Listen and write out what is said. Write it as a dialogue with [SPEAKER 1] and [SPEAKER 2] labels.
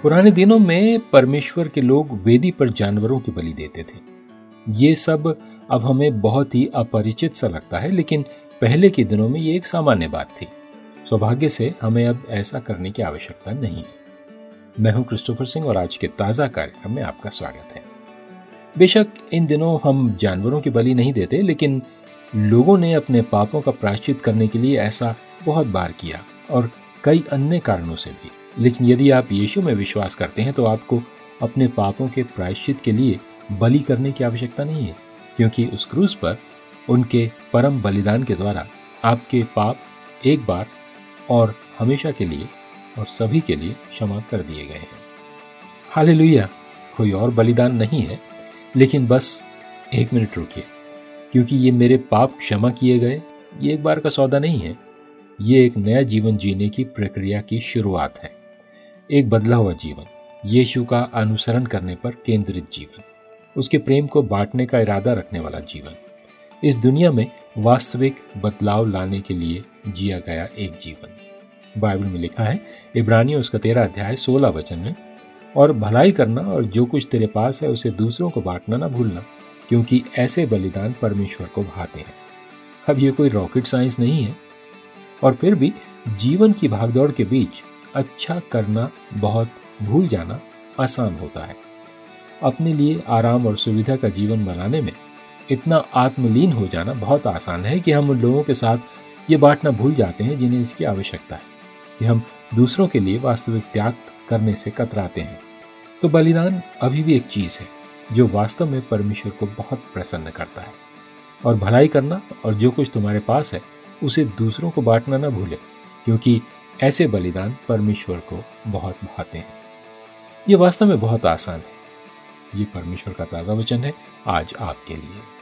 [SPEAKER 1] पुराने दिनों में परमेश्वर के लोग वेदी पर जानवरों की बलि देते थे। ये सब अब हमें बहुत ही अपरिचित सा लगता है, लेकिन पहले के दिनों में ये एक सामान्य बात थी। सौभाग्य से हमें अब ऐसा करने की आवश्यकता नहीं है। मैं हूं क्रिस्टोफर सिंह और आज के ताजा कार्यक्रम में आपका स्वागत है। बेशक इन दिनों हम जानवरों की बलि नहीं देते, लेकिन लोगों ने अपने पापों का प्रायश्चित करने के लिए ऐसा बहुत बार किया और कई अन्य कारणों से भी। लेकिन यदि आप यीशु में विश्वास करते हैं तो आपको अपने पापों के प्रायश्चित के लिए बलि करने की आवश्यकता नहीं है, क्योंकि उस क्रूस पर उनके परम बलिदान के द्वारा आपके पाप एक बार और हमेशा के लिए और सभी के लिए क्षमा कर दिए गए हैं। हालेलुया। कोई और बलिदान नहीं है, लेकिन बस एक मिनट रुकिए, क्योंकि ये मेरे पाप क्षमा किए गए ये एक बार का सौदा नहीं है। ये एक नया जीवन जीने की प्रक्रिया की शुरुआत है। एक बदला हुआ जीवन, यीशु का अनुसरण करने पर केंद्रित जीवन, उसके प्रेम को बांटने का इरादा रखने वाला जीवन, इस दुनिया में वास्तविक बदलाव लाने के लिए जिया गया एक जीवन। बाइबल में लिखा है इब्रानियों उसका 13 अध्याय 16 वचन में, और भलाई करना और जो कुछ तेरे पास है उसे दूसरों को बांटना ना भूलना, क्योंकि ऐसे बलिदान परमेश्वर को भाते हैं। अब ये कोई रॉकेट साइंस नहीं है, और फिर भी जीवन की भागदौड़ के बीच अच्छा करना बहुत भूल जाना आसान होता है। अपने लिए आराम और सुविधा का जीवन बनाने में इतना आत्मलीन हो जाना बहुत आसान है कि हम उन लोगों के साथ ये बांटना भूल जाते हैं जिन्हें इसकी आवश्यकता है, कि हम दूसरों के लिए वास्तविक त्याग करने से कतराते हैं। तो बलिदान अभी भी एक चीज़ है जो वास्तव में परमेश्वर को बहुत प्रसन्न करता है। और भलाई करना और जो कुछ तुम्हारे पास है उसे दूसरों को बांटना ना भूले, क्योंकि ऐसे बलिदान परमेश्वर को बहुत भाते हैं। ये वास्तव में बहुत आसान है। ये परमेश्वर का ताज़ा वचन है आज आपके लिए।